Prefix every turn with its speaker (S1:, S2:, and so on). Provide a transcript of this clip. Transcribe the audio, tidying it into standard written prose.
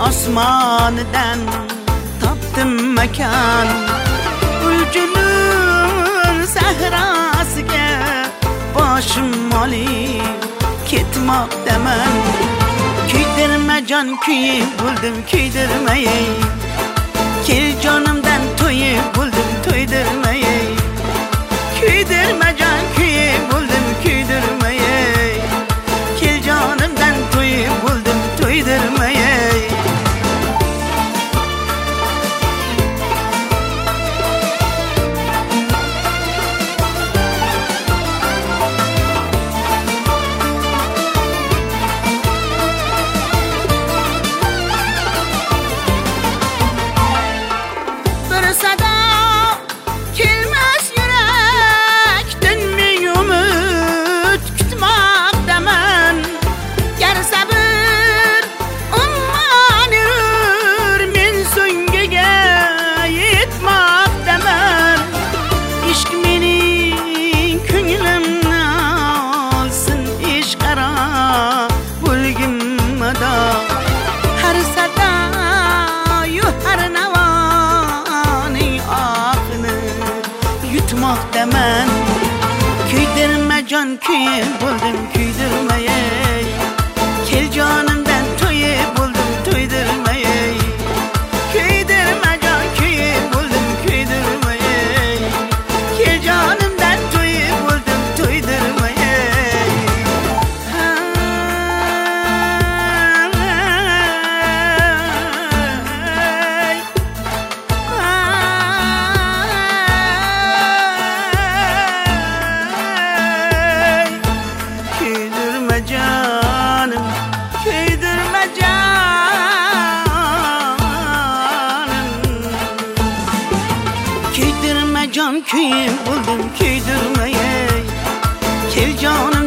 S1: osmonidan topdim makon. Ulgulun sahrosiga boshim olib ketmoqdaman. Kuydirma jon kuyib bo'ldim kuydirmay, kel jonimdan to'yib bo'ldim to'ydirmay. Kuydirma jon kuyib bo'ldim kuydirmay, kel jonimdan to'yib bo'ldim to'ydirmay. Yutmoqdaman. Kuydirma jon kuyib bo'ldim kuydirmay, kel jonimdan to'yib bo'ldim to'ydirmay. Kuydirma jon kuyib bo'ldim kuydirmay, kel jonimdan to'yib bo'ldim to'ydirmay. Canım, kuydirma canım. Kuydirma jon kuyib bo'ldim kuydirmay, kel jonim